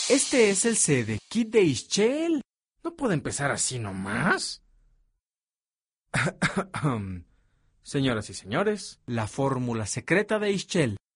Este es el CD Kit de Ischel. ¿No puede empezar así nomás? Señoras y señores, la fórmula secreta de Ischel.